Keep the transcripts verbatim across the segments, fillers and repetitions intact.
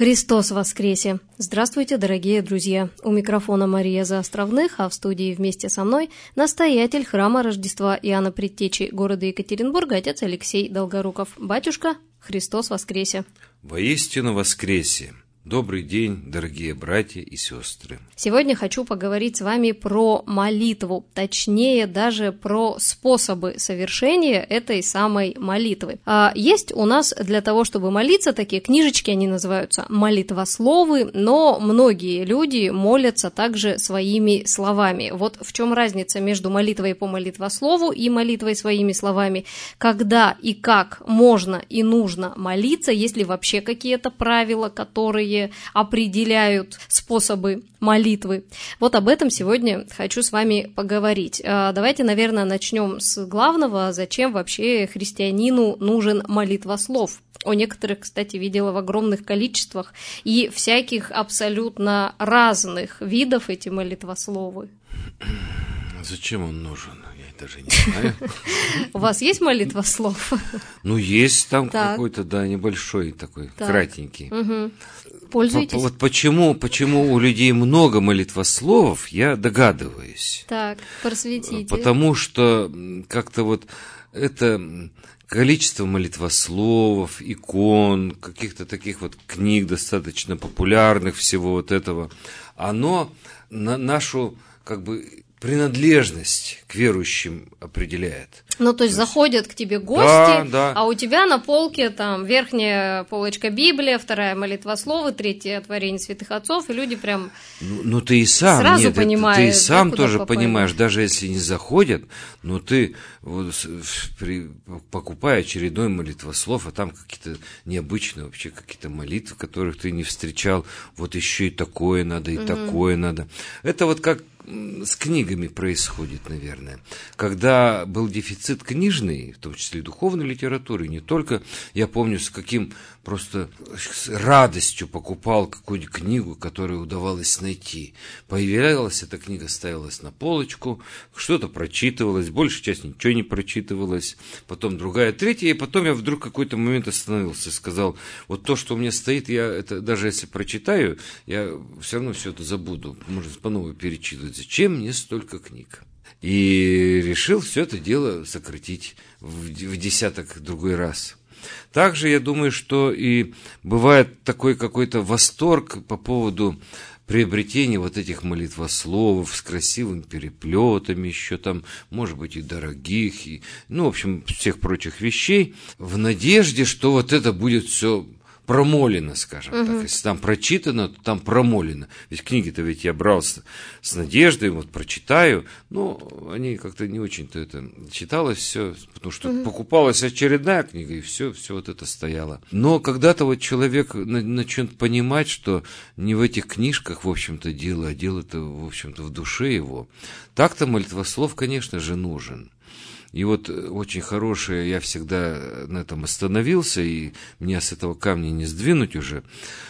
Христос воскресе! Здравствуйте, дорогие друзья! У микрофона Мария Заостровных, а в студии вместе со мной настоятель храма Рождества Иоанна Предтечи города Екатеринбурга, отец Алексей Долгоруков. Батюшка, Христос воскресе! Воистину воскресе! Добрый день, дорогие братья и сестры! Сегодня хочу поговорить с вами про молитву, точнее даже про способы совершения этой самой молитвы. А есть у нас для того, чтобы молиться, такие книжечки, они называются молитвословы, но многие люди молятся также своими словами. Вот в чем разница между молитвой по молитвослову и молитвой своими словами? Когда и как можно и нужно молиться, есть ли вообще какие-то правила, которые определяют способы молитвы. Вот об этом сегодня хочу с вами поговорить. Давайте, наверное, начнем с главного. Зачем вообще христианину нужен молитвослов? У некоторых, кстати, видела в огромных количествах и всяких абсолютно разных видов эти молитвословы. Зачем он нужен? Я даже не знаю. У вас есть молитвослов? Ну, есть там какой-то, да, небольшой такой, кратенький. Пользуетесь? Вот почему, почему у людей много молитвословов, я догадываюсь. Так, просветите. Потому что как-то вот это количество молитвословов, икон, каких-то таких вот книг достаточно популярных, всего вот этого, оно на нашу, как бы, принадлежность к верующим определяет. Ну, то есть, то есть заходят к тебе гости, да, да. А у тебя на полке там верхняя полочка Библия, вторая молитвословы, третья творение святых отцов, и люди прям ну, ну ты и сам, сразу нет, понимают, ты и сам да, тоже попали. Понимаешь, даже если не заходят, но ты вот, при, покупая очередной молитвослов, а там какие-то необычные вообще какие-то молитвы, которых ты не встречал, вот еще и такое надо, и угу. такое надо. Это вот как с книгами происходит, наверное. Когда был дефицит книжный, в том числе и духовной литературы, не только, я помню, с каким просто с радостью покупал какую-нибудь книгу, которую удавалось найти. Появлялась эта книга, ставилась на полочку, что-то прочитывалось, большая часть ничего не прочитывалось, потом другая, третья, и потом я вдруг в какой-то момент остановился и сказал, вот то, что у меня стоит, я это даже если прочитаю, я все равно все это забуду, можно по новой перечитывать. Зачем мне столько книг? И решил все это дело сократить в, в десяток другой раз. Также я думаю, что и бывает такой какой-то восторг по поводу приобретения вот этих молитвословов с красивыми переплетами, еще там, может быть, и дорогих, и, ну, в общем, всех прочих вещей, в надежде, что вот это будет все промолено, скажем угу. так. Если там прочитано, то там промолено. Ведь книги-то ведь я брал с, с надеждой, вот прочитаю, но они как-то не очень-то это читалось все, потому что угу. покупалась очередная книга, и все, все вот это стояло. Но когда-то вот человек начнет понимать, что не в этих книжках, в общем-то, дело, а дело-то, в общем-то, в душе его. Так-то молитвослов, конечно же, нужен. И вот очень хорошее, я всегда на этом остановился, и меня с этого камня не сдвинуть уже.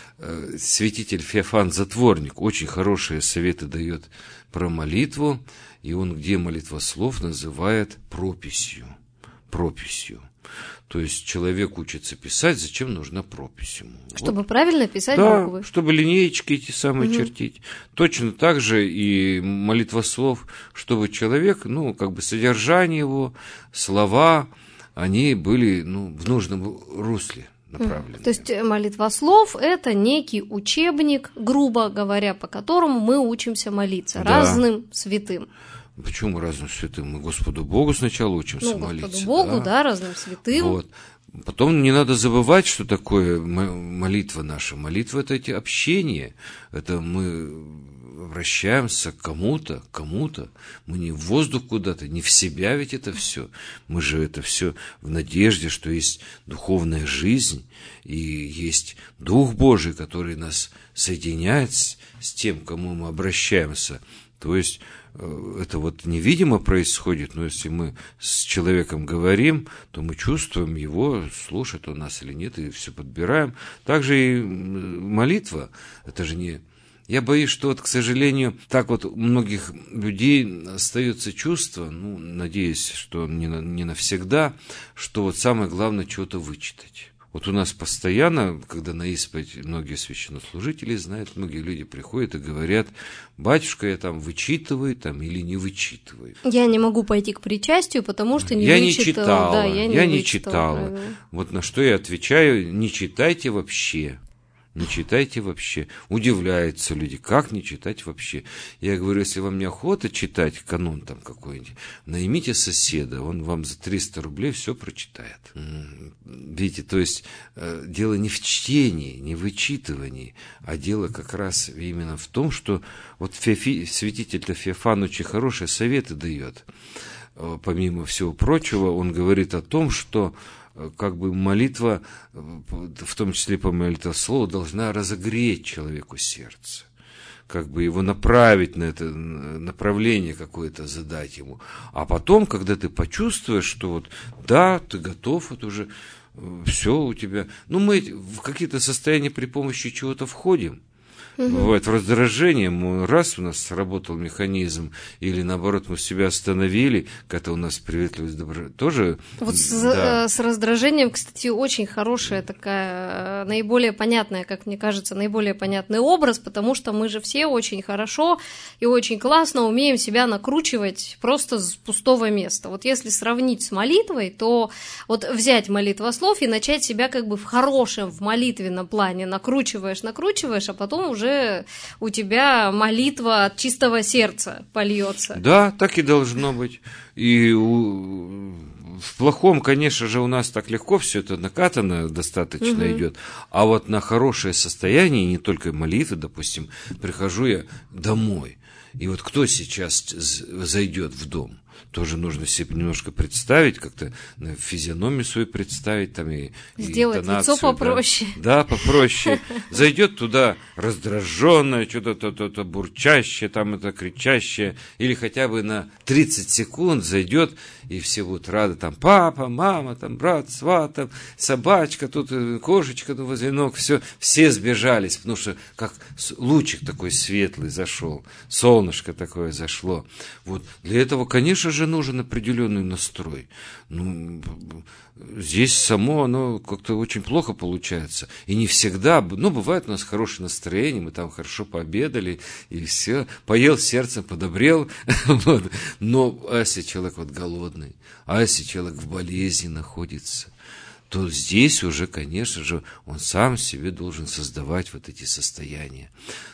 Святитель Феофан Затворник очень хорошие советы дает про молитву, и он где молитвослов называет прописью. Прописью. То есть человек учится писать, зачем нужна пропись ему? Чтобы вот. правильно писать да, буквы. Чтобы линеечки эти самые угу. чертить. Точно так же и молитвослов, чтобы человек, ну, как бы содержание его, слова, они были, ну, в нужном русле направлены. То есть молитвослов – это некий учебник, грубо говоря, по которому мы учимся молиться да. разным святым. Почему разным святым? Мы Господу Богу сначала учимся ну, молиться. Господу Богу, да, да разным святым. Вот. Потом не надо забывать, что такое молитва наша. Молитва – это эти общения. Это мы обращаемся к кому-то, кому-то. Мы не в воздух куда-то, не в себя ведь это все. Мы же это все в надежде, что есть духовная жизнь и есть Дух Божий, который нас соединяет с, с тем, к кому мы обращаемся. То есть это вот невидимо происходит, но если мы с человеком говорим, то мы чувствуем его, слушает он нас или нет, и все подбираем. Также и молитва, это же не... Я боюсь, что, вот, к сожалению, так вот у многих людей остается чувство, ну, надеюсь, что не, на, не навсегда, что вот самое главное чего-то вычитать. Вот у нас постоянно, когда на исповедь многие священнослужители знают, многие люди приходят и говорят: батюшка, я там вычитываю там, или не вычитываю. Я не могу пойти к причастию, потому что не я вычитала. Не читала, да, я не, я не вычитала. читала. Вот на что я отвечаю: не читайте вообще. Не читайте вообще. Удивляются люди, как не читать вообще. Я говорю, если вам неохота читать канон там какой-нибудь, наймите соседа, он вам за триста рублей все прочитает. Видите, то есть э, дело не в чтении, не в вычитывании, а дело как раз именно в том, что вот Феофи, святитель-то Феофан очень хорошие советы дает. Помимо всего прочего, он говорит о том, что как бы молитва, в том числе по молитвослову, должна разогреть человеку сердце, как бы его направить на это направление какое-то, задать ему. А потом, когда ты почувствуешь, что вот да, ты готов, вот уже все у тебя. Ну, мы в какие-то состояния при помощи чего-то входим. Угу. Бывает раздражение, мы, раз у нас сработал механизм, или наоборот мы себя остановили, когда у нас приветливость, добро... тоже... Вот с, да. с раздражением, кстати, очень хорошая такая, наиболее понятная, как мне кажется, наиболее понятный образ, потому что мы же все очень хорошо и очень классно умеем себя накручивать просто с пустого места. Вот если сравнить с молитвой, то вот взять молитвослов и начать себя как бы в хорошем, в молитвенном плане накручиваешь, накручиваешь, а потом уже уже у тебя молитва от чистого сердца польется. Да, так и должно быть. И у... в плохом, конечно же, у нас так легко все это накатано достаточно угу. идет. А вот на хорошее состояние, не только молитвы, допустим, прихожу я домой. И вот кто сейчас зайдет в дом? Тоже нужно себе немножко представить, как-то физиономию свою представить, там и сделать лицо попроще. Да, да, попроще. Зайдет туда раздраженное, что-то то-то бурчащее, там это кричащее, или хотя бы на тридцать секунд зайдет, и все будут рады, там папа, мама, там брат, сват, там собачка, тут кошечка тут возле ног, все, все сбежались, потому что как лучик такой светлый зашел, солнышко такое зашло. Вот для этого, конечно же, нужен определенный настрой. Ну, здесь само оно как-то очень плохо получается. И не всегда, ну, бывает у нас хорошее настроение, мы там хорошо пообедали, и все, поел сердцем, подобрел. Вот. Но а если человек вот голодный, а если человек в болезни находится, то здесь уже, конечно же, он сам себе должен создавать вот эти состояния.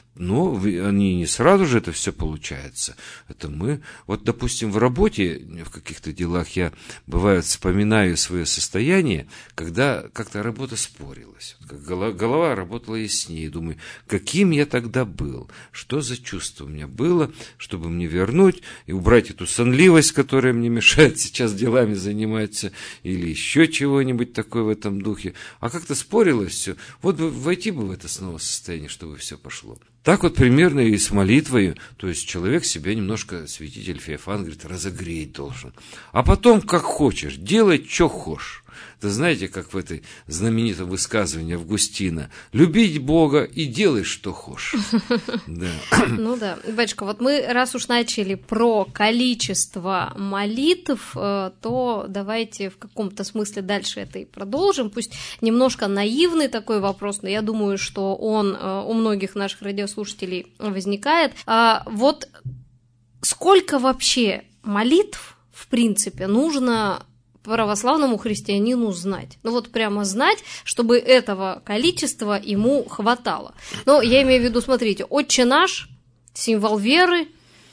Но они не сразу же это все получается. Это мы, вот, допустим, в работе, в каких-то делах я, бывает, вспоминаю свое состояние, когда как-то работа спорилась. Как голова, голова работала яснее. Думаю, каким я тогда был, что за чувство у меня было, чтобы мне вернуть и убрать эту сонливость, которая мне мешает сейчас делами заниматься, или еще чего-нибудь такое в этом духе. А как-то спорилось все. Вот бы войти бы в это снова состояние, чтобы все пошло. Так вот примерно и с молитвой, то есть человек себя немножко, святитель Феофан говорит, разогреть должен. А потом, как хочешь, делай, что хочешь. Это знаете, как в этой знаменитом высказывании Августина, любить Бога и делай, что хочешь. Да. Ну да, батюшка, вот мы, раз уж начали про количество молитв, то давайте в каком-то смысле дальше это и продолжим. Пусть немножко наивный такой вопрос, но я думаю, что он у многих наших радиослушателей возникает. Вот сколько вообще молитв, в принципе, нужно православному христианину знать. Ну вот прямо знать, чтобы этого количества ему хватало. Ну, я имею в виду, смотрите, «Отче наш», символ веры,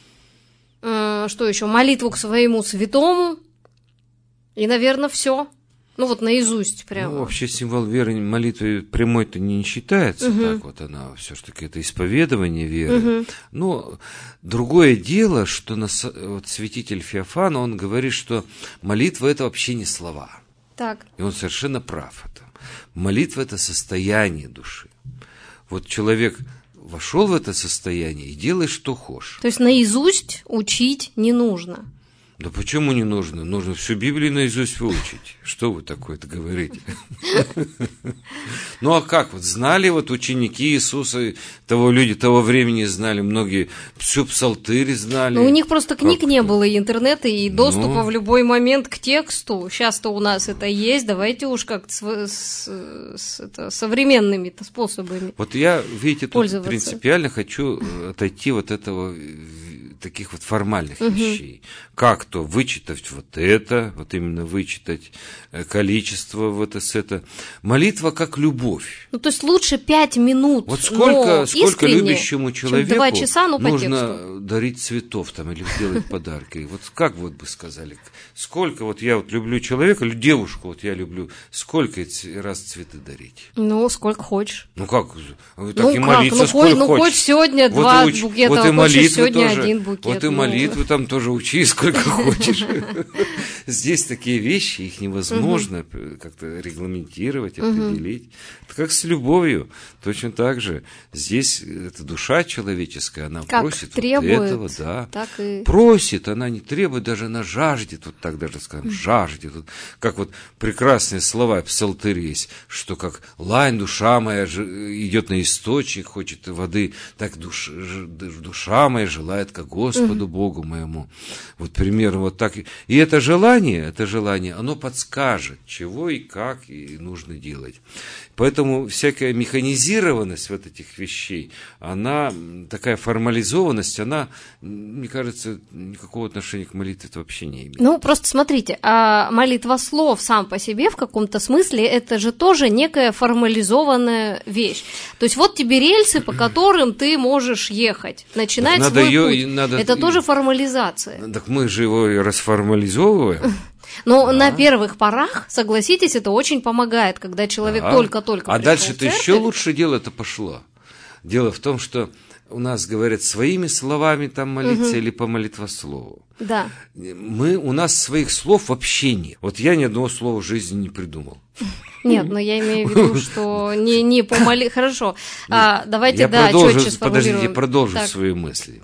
э, что еще, молитву к своему святому, и, наверное, все. Ну вот наизусть прямо. Ну, вообще символ веры молитвы прямой-то не считается, угу. Так вот она все-таки это исповедование веры. Угу. Но другое дело, что на, вот святитель Феофан, он говорит, что молитва это вообще не слова. Так. И он совершенно прав это. Молитва это состояние души. Вот человек вошел в это состояние и делает, что хочешь. То есть наизусть учить не нужно. Да почему не нужно? Нужно всю Библию наизусть выучить. Что вы такое-то говорите? Ну а как? Вот знали вот ученики Иисуса, того люди того времени знали, многие всю псалтырь знали. Ну у них просто книг не было, и интернета, и доступа в любой момент к тексту. Сейчас-то у нас это есть, давайте уж как-то с современными способами. Вот я, видите, тут принципиально хочу отойти от этого, таких вот формальных угу. вещей. Как то вычитать вот это, вот именно вычитать количество вот это. Молитва как любовь. Ну, то есть лучше пять минут, вот сколько, но сколько любящему человеку два часа, ну, нужно дарить цветов там или делать подарки. Вот как вот бы сказали, сколько вот я вот люблю человека, девушку вот я люблю, сколько раз цветы дарить? Ну, сколько хочешь. Ну, как? Так ну, и молиться ну, сколько ну, хочешь. Ну, хоть сегодня вот два уч... букета, вот и хочешь сегодня тоже. один букет. Вот и молитвы ну... там тоже учи сколько хочешь. Здесь такие вещи, их невозможно как-то регламентировать, определить. Это как с любовью. Точно так же. Здесь эта душа человеческая, она просит вот этого, да. Просит, она не требует, даже она жаждет, вот так даже скажем, жаждет. Как вот прекрасные слова в псалтыре есть, что как лань, душа моя идет на источник, хочет воды, так душ, душа моя желает ко Господу Богу моему. Вот примерно вот так. И это желание, это желание, оно подскажет, чего и как и нужно делать. Поэтому всякая механизированность вот этих вещей, она, такая формализованность, она, мне кажется, никакого отношения к молитве вообще не имеет. Ну, просто смотрите, а молитва слов сам по себе в каком-то смысле, это же тоже некая формализованная вещь. То есть вот тебе рельсы, по которым ты можешь ехать, начинать надо свой ее, путь. Надо... Это тоже формализация. Так мы же его и расформализовываем. Но да. на первых порах, согласитесь, это очень помогает, когда человек да. только-только А дальше-то еще лучше дело-то пошло. Дело в том, что у нас говорят своими словами там молиться угу. или по молитвослову. Да. Мы, у нас своих слов вообще нет. Вот я ни одного слова в жизни не придумал. Нет, но я имею в виду, что не, не по молитве. Хорошо, а, давайте, я да, четче сформулируем. Подождите, продолжу так. свои мысли.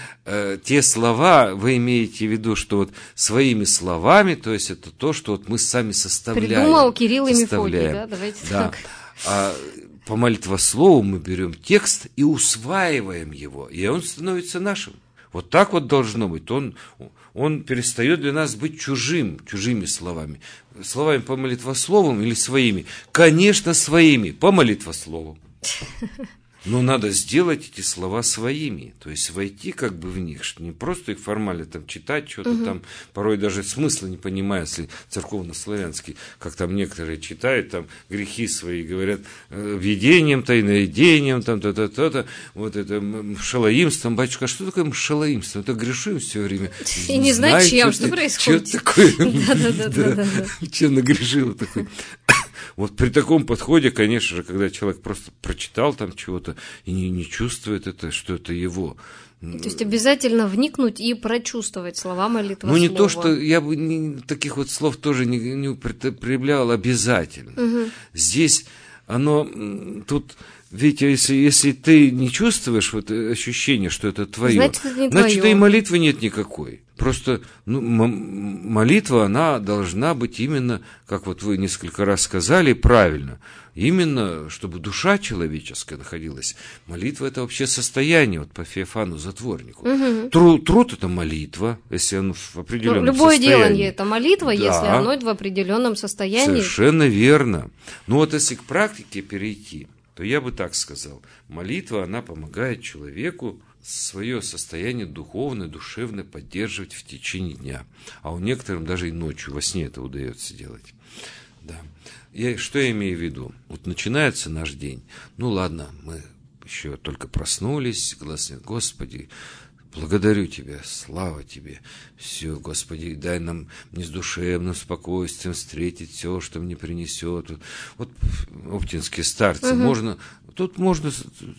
Те слова, вы имеете в виду, что вот своими словами, то есть это то, что вот мы сами составляем. Придумал Кирилл и Мефодий, да, давайте да. так. А по молитвослову мы берем текст и усваиваем его, и он становится нашим. Вот так вот должно быть. Он, он перестает для нас быть чужим, чужими словами. Словами по молитвослову или своими? Конечно, своими, по молитвослову. Но надо сделать эти слова своими, то есть войти как бы в них, что не просто их формально там читать, что-то угу. там, порой даже смысла не понимая, если церковно-славянский, как там некоторые читают, там грехи свои говорят, видением, тайновидением, там, то-то-то-то, вот это мшалаимством, батюшка, а что такое мшалаимство? Это грешим все время. И не знаю, чем, что происходит. Что такое? Да-да-да. Чем нагрешила такой? Вот при таком подходе, конечно же, когда человек просто прочитал там чего-то и не, не чувствует это, что это его. То есть обязательно вникнуть и прочувствовать слова молитвы. Ну не то, что я бы не, таких вот слов тоже не, не употреблял обязательно. Угу. Здесь оно тут... Видите, если, если ты не чувствуешь вот ощущение, что это твое, значит, это не значит твое. И молитвы нет никакой. Просто ну, м- молитва, она должна быть именно, как вот вы несколько раз сказали, правильно, именно, чтобы душа человеческая находилась. Молитва – это вообще состояние, вот по Феофану Затворнику. Угу. Труд, труд – это молитва, если он в определенном ну, любое состоянии. Любое делание – это молитва, да. если оно в определенном состоянии. Совершенно верно. Ну вот если к практике перейти, то я бы так сказал, молитва, она помогает человеку свое состояние духовное, душевное поддерживать в течение дня. А у некоторых даже и ночью, во сне это удается делать. Да. Я, что я имею в виду? Вот начинается наш день. Ну ладно, мы еще только проснулись, глаз нет, Господи, благодарю Тебя, слава Тебе. Все, Господи, дай нам не с душевным спокойствием встретить все, что мне принесет. Вот оптинские старцы, угу. можно, тут можно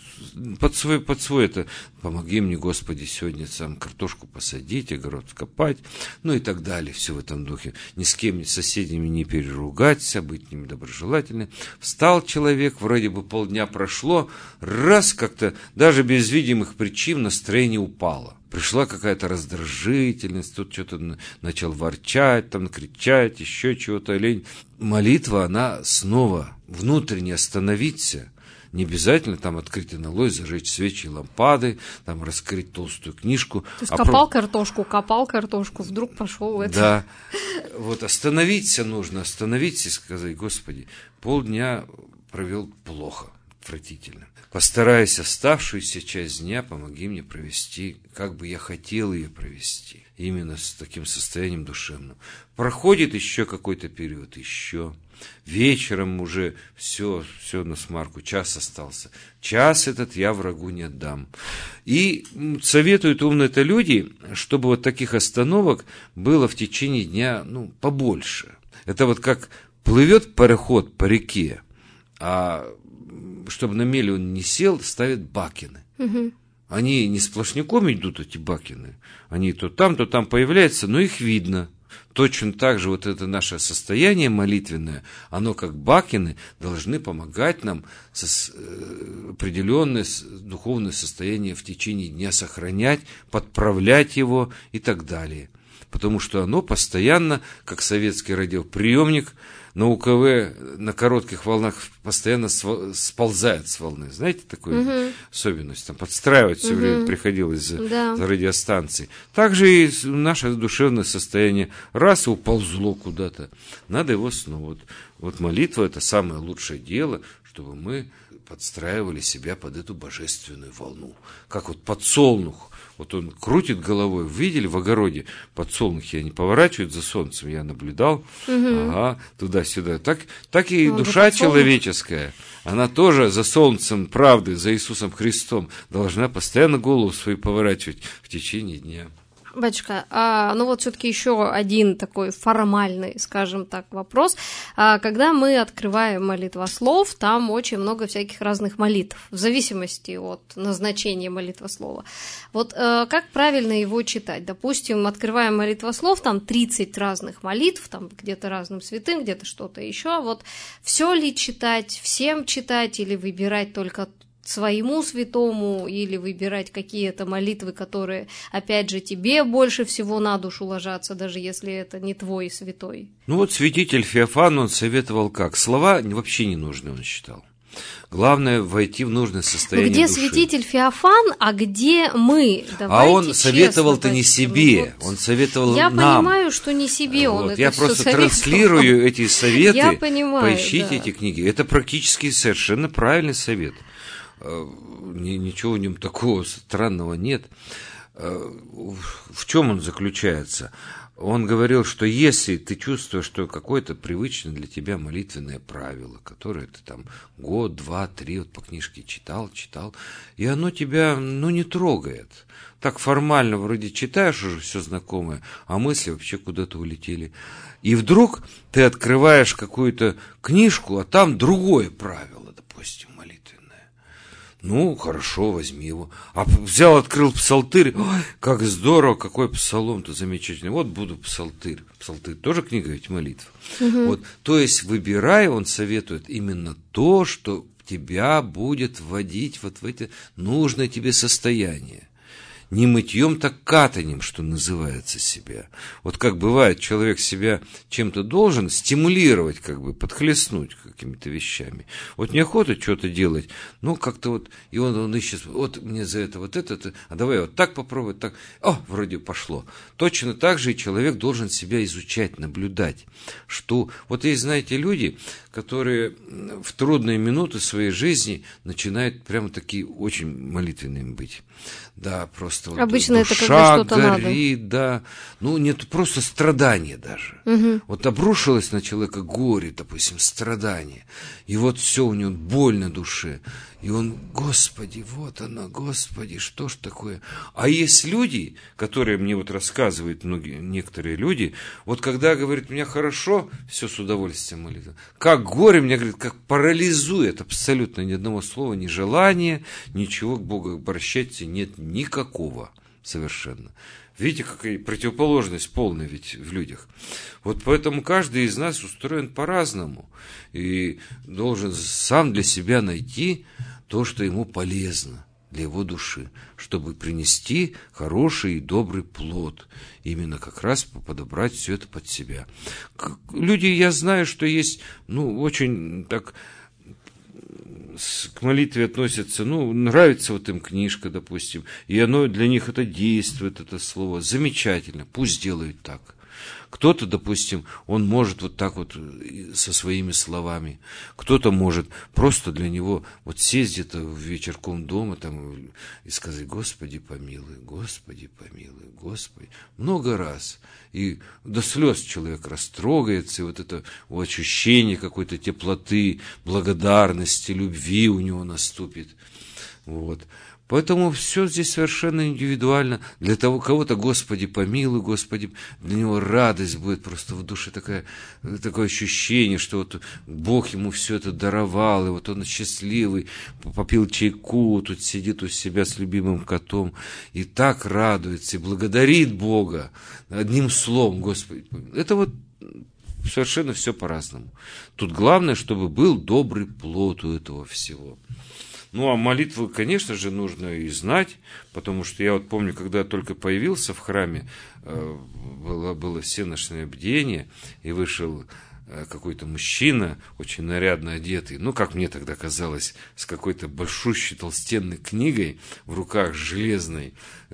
под свой, под свой это, помоги мне, Господи, сегодня сам картошку посадить, огород копать, ну и так далее, все в этом духе. Ни с кем, ни с соседями не переругаться, быть ним доброжелательным. Встал человек, вроде бы полдня прошло, раз как-то, даже без видимых причин настроение упало. пришла какая-то раздражительность, тут что-то начал ворчать, там, кричать, еще чего-то, лень. Молитва, она снова внутренне остановиться. Не обязательно там открыть аналой, зажечь свечи и лампады, там раскрыть толстую книжку. То есть а копал про... картошку, копал картошку, вдруг пошел это. Да. Вот остановиться нужно, остановиться и сказать: Господи, полдня провел плохо, отвратительно. Постараюсь оставшуюся часть дня, помоги мне провести, как бы я хотел ее провести. Именно с таким состоянием душевным. Проходит еще какой-то период, еще. Вечером уже все, все на смарку, час остался. Час этот я врагу не отдам. И советуют умные-то люди, чтобы вот таких остановок было в течение дня, ну, побольше. Это вот как плывет пароход по реке, а чтобы на мели он не сел, ставят бакины. Угу. Они не сплошняком идут, эти бакины. Они то там, то там появляются, но их видно. Точно так же вот это наше состояние молитвенное, оно как бакины должны помогать нам со, э, определенное духовное состояние в течение дня сохранять, подправлять его и так далее. Потому что оно постоянно, как советский радиоприемник, на У Ка В на коротких волнах постоянно сползает с волны. Знаете такую угу. особенность? Там подстраивать все угу. время приходилось за, да. за радиостанцией. Также и наше душевное состояние раз и уползло куда-то. Надо его снова. Вот, вот молитва – это самое лучшее дело, чтобы мы подстраивали себя под эту божественную волну. Как вот подсолнух. Вот он крутит головой. Видели в огороде подсолнухи? Они поворачивают за солнцем. Я наблюдал. Угу. Ага, туда-сюда. Так, так и ну, душа человеческая. Она тоже за солнцем правды, за Иисусом Христом должна постоянно голову свою поворачивать в течение дня. Батюшка, а, ну вот все-таки еще один такой формальный, скажем так, вопрос. А, когда мы открываем молитвослов, там очень много всяких разных молитв, в зависимости от назначения молитвослова. Вот а, как правильно его читать? Допустим, открываем молитвослов, там тридцать разных молитв, там где-то разным святым, где-то что-то еще. Вот все ли читать, всем читать или выбирать только своему святому, или выбирать какие-то молитвы, которые, опять же, тебе больше всего на душу ложатся, даже если это не твой святой? Ну вот святитель Феофан, он советовал как? Слова вообще не нужны, он считал. Главное войти в нужное состояние где души. Святитель Феофан, а где мы? Давайте а он советовал-то не себе, вот. Он советовал я нам. Я понимаю, что не себе вот. он это Я все просто советовал. Транслирую эти советы. Я понимаю, поищите да. эти книги. Это практически совершенно правильный совет. Ничего в нем такого странного нет. В чем он заключается? Он говорил, что если ты чувствуешь, что какое-то привычное для тебя молитвенное правило, которое ты там год, два, три вот по книжке читал, читал, и оно тебя, ну, не трогает. Так формально вроде читаешь уже все знакомое, а мысли вообще куда-то улетели. И вдруг ты открываешь какую-то книжку, а там другое правило, допустим, молитвенное. Ну, хорошо, возьми его. А взял, открыл псалтырь. Ой, как здорово, какой псалом-то замечательный. Вот буду псалтырь. Псалтырь тоже книга ведь молитв. Угу. Вот, то есть, выбирай, он советует именно то, что тебя будет вводить вот в это нужное тебе состояние. Не мытьем, так катанем, что называется, себя. Вот как бывает, человек себя чем-то должен стимулировать, как бы, подхлестнуть какими-то вещами. Вот неохота что-то делать, ну, как-то вот, и он, он ищет, вот мне за это, вот это, это, а давай вот так попробовать, так, о, вроде пошло. Точно так же и человек должен себя изучать, наблюдать, что, вот есть, знаете, люди, которые в трудные минуты своей жизни начинают прямо такие очень молитвенными быть. Да, просто вот обычно душа это когда что-то горит, надо. Да. Ну, нет, просто страдание даже. Угу. Вот обрушилось на человека горе, допустим, страдание. И вот все у него боль на душе. И он, Господи, вот она, Господи, что ж такое? А есть люди, которые мне вот рассказывают многие, некоторые люди, вот когда, говорят, мне хорошо, все с удовольствием молитва. Как горе, меня, говорит, как парализует абсолютно ни одного слова, ни желания, ничего к Богу обращаться нет никакого совершенно. Видите, какая противоположность полная ведь в людях. Вот поэтому каждый из нас устроен по-разному и должен сам для себя найти то, что ему полезно. для его души, чтобы принести хороший и добрый плод, именно как раз подобрать все это под себя. Люди, я знаю, что есть, ну, очень так к молитве относятся, ну, нравится вот им книжка, допустим, и оно для них это действует, это слово, замечательно, пусть делают так. Кто-то, допустим, он может вот так вот со своими словами, кто-то может просто для него вот сесть где-то вечерком дома там, и сказать: Господи помилуй, Господи помилуй, Господи, много раз. И до слез человек растрогается, и вот это вот ощущение какой-то теплоты, благодарности, любви у него наступит. Вот. Поэтому все здесь совершенно индивидуально. Для того, кого-то Господи помилуй, Господи, для него радость будет просто в душе, такая, такое ощущение, что вот Бог ему все это даровал, и вот он счастливый, попил чайку, тут сидит у себя с любимым котом, и так радуется, и благодарит Бога одним словом: Господи. Это вот совершенно все по-разному. Тут главное, чтобы был добрый плод у этого всего. Ну, а молитву, конечно же, нужно и знать, потому что я вот помню, когда я только появился в храме, было, было всеночное бдение, и вышел какой-то мужчина, очень нарядно одетый, ну, как мне тогда казалось, с какой-то большущей толстенной книгой в руках, железной,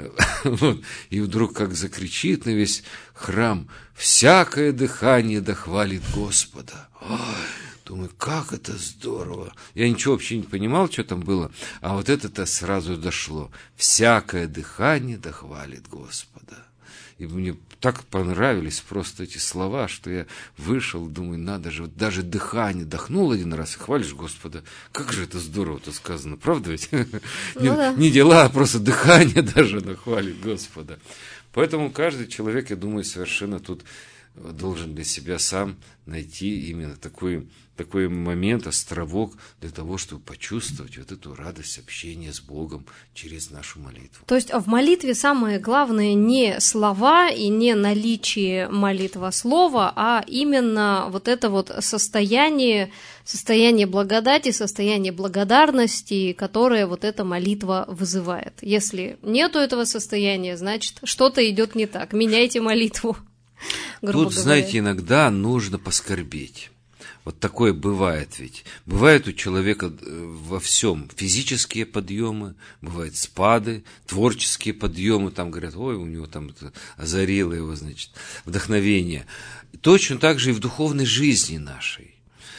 вот, и вдруг как закричит на весь храм: «Всякое дыхание да хвалит Господа». Ой! Думаю, как это здорово. Я ничего вообще не понимал, что там было, а вот это-то сразу дошло. Всякое дыхание да хвалит Господа. И мне так понравились просто эти слова, что я вышел, думаю, надо же, вот даже дыхание дохнул один раз и хвалишь Господа. Как же это здорово-то сказано, правда ведь? Ну, не, да. Не дела, а просто дыхание даже хвалит Господа. Поэтому каждый человек, я думаю, совершенно тут должен для себя сам найти именно такой, такой момент, островок для того, чтобы почувствовать вот эту радость общения с Богом через нашу молитву. То есть в молитве самое главное не слова и не наличие молитвослова, а именно вот это вот состояние, состояние благодати, состояние благодарности, которое вот эта молитва вызывает. Если нету этого состояния, значит, что-то идет не так. Меняйте молитву. Тут, говоря. знаете, иногда нужно поскорбеть. Вот такое бывает ведь. Бывает у человека во всем физические подъемы, бывают спады, творческие подъемы, там говорят: ой, у него там это озарило его, значит, вдохновение. Точно так же и в духовной жизни нашей.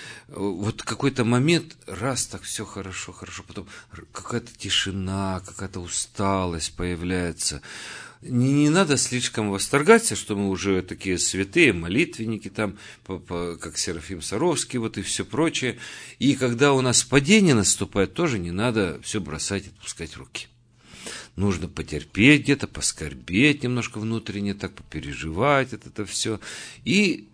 Вот какой-то момент, раз, так все хорошо, хорошо, потом какая-то тишина, какая-то усталость появляется. Не, не надо слишком восторгаться, что мы уже такие святые, молитвенники, там, по, по, как Серафим Саровский, вот и все прочее. И когда у нас падение наступает, тоже не надо все бросать и отпускать руки. Нужно потерпеть где-то, поскорбеть немножко внутренне, так попереживать это, это все. И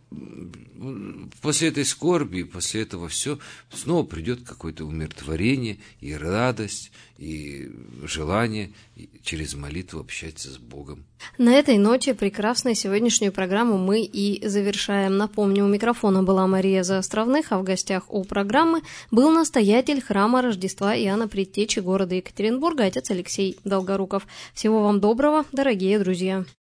после этой скорби, после этого все, снова придет какое-то умиротворение и радость, и желание через молитву общаться с Богом. На этой ноте прекрасной сегодняшнюю программу мы и завершаем. Напомню, у микрофона была Мария Заостровных, а в гостях у программы был настоятель храма Рождества Иоанна Предтечи города Екатеринбурга, отец Алексей Долгоруков. Всего вам доброго, дорогие друзья!